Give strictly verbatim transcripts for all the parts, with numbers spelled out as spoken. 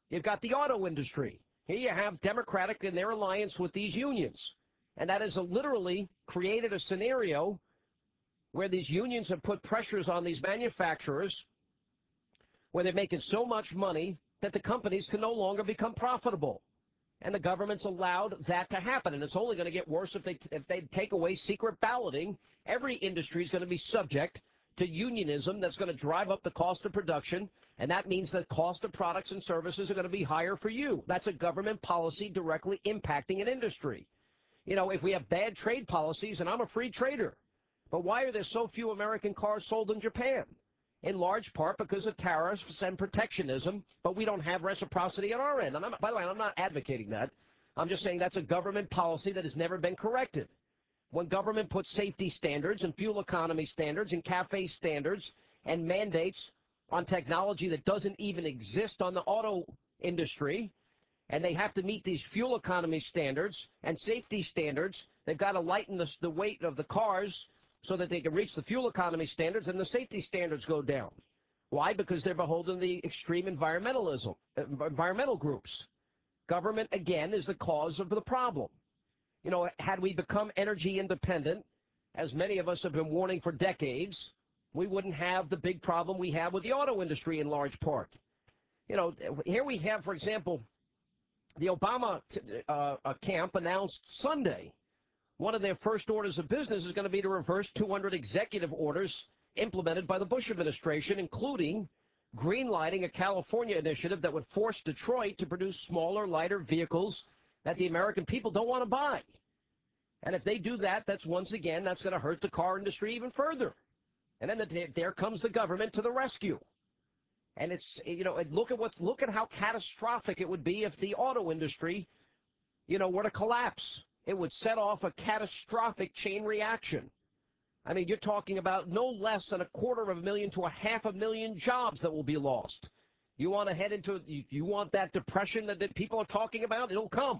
You've got the auto industry. Here you have Democratic and their alliance with these unions. And that has literally created a scenario where these unions have put pressures on these manufacturers where they're making so much money that the companies can no longer become profitable. And the government's allowed that to happen. And it's only going to get worse if they, if they take away secret balloting. Every industry is going to be subject to unionism that's going to drive up the cost of production, and that means the cost of products and services are going to be higher for you. That's a government policy directly impacting an industry. You know, if we have bad trade policies, and I'm a free trader, but why are there so few American cars sold in Japan? In large part because of tariffs and protectionism, but we don't have reciprocity on our end. And I'm, by the way, I'm not advocating that. I'm just saying that's a government policy that has never been corrected. When government puts safety standards and fuel economy standards and CAFE standards and mandates on technology that doesn't even exist on the auto industry, and they have to meet these fuel economy standards and safety standards, they've got to lighten the, the weight of the cars so that they can reach the fuel economy standards and the safety standards go down. Why? Because they're beholden to the extreme environmentalism, environmental groups. Government, again, is the cause of the problem. You know, had we become energy independent, as many of us have been warning for decades, we wouldn't have the big problem we have with the auto industry in large part. You know, here we have, for example, the Obama uh, camp announced Sunday one of their first orders of business is going to be to reverse two hundred executive orders implemented by the Bush administration, including greenlighting a California initiative that would force Detroit to produce smaller, lighter vehicles that the American people don't want to buy. And if they do that, that's once again, that's going to hurt the car industry even further. And then the, there comes the government to the rescue. And it's, you know, look at what's, look at how catastrophic it would be if the auto industry, you know, were to collapse. It would set off a catastrophic chain reaction. I mean, you're talking about no less than a quarter of a million to a half a million jobs that will be lost. You want to head into, you, you want that depression that, that people are talking about? It'll come.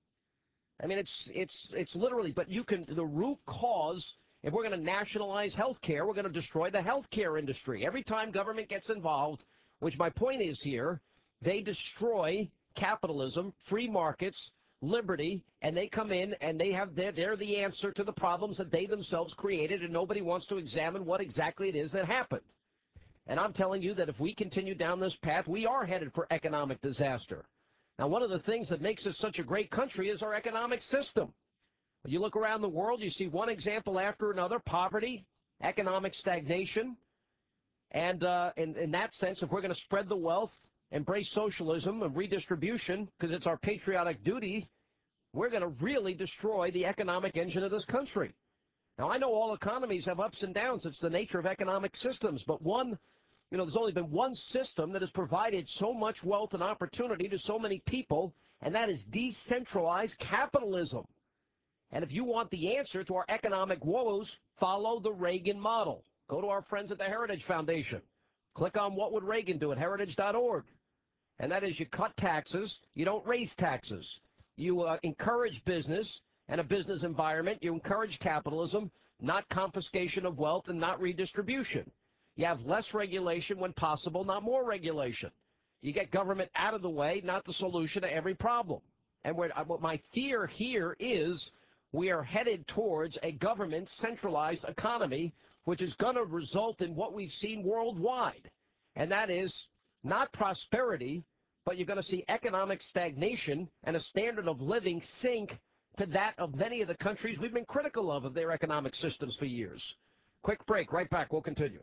I mean, it's, it's, it's literally, but you can, the root cause, if we're going to nationalize health care, we're going to destroy the health care industry. Every time government gets involved, which my point is here, they destroy capitalism, free markets, liberty, and they come in and they have, they're, they're the answer to the problems that they themselves created, and nobody wants to examine what exactly it is that happened. And I'm telling you that if we continue down this path, we are headed for economic disaster. Now, one of the things that makes us such a great country is our economic system. When you look around the world, you see one example after another: poverty, economic stagnation. And uh, in, in that sense, if we're going to spread the wealth, embrace socialism and redistribution, because it's our patriotic duty, we're going to really destroy the economic engine of this country. Now, I know all economies have ups and downs. It's the nature of economic systems. But one, you know, there's only been one system that has provided so much wealth and opportunity to so many people, and that is decentralized capitalism. And if you want the answer to our economic woes, follow the Reagan model. Go to our friends at the Heritage Foundation. Click on What Would Reagan Do at heritage dot org. And that is, you cut taxes, you don't raise taxes. You uh, encourage business and a business environment. You encourage capitalism, not confiscation of wealth and not redistribution. You have less regulation when possible, not more regulation. You get government out of the way, not the solution to every problem. And what my fear here is we are headed towards a government centralized economy, which is going to result in what we've seen worldwide. And that is not prosperity, but you're going to see economic stagnation and a standard of living sink to that of many of the countries we've been critical of, of their economic systems for years. Quick break. Right back. We'll continue.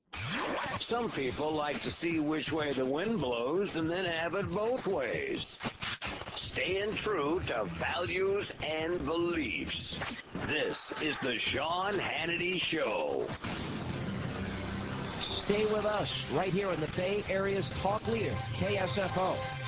Some people like to see which way the wind blows and then have it both ways. Staying true to values and beliefs. This is the Sean Hannity Show. Stay with us right here in the Bay Area's talk leader, K S F O.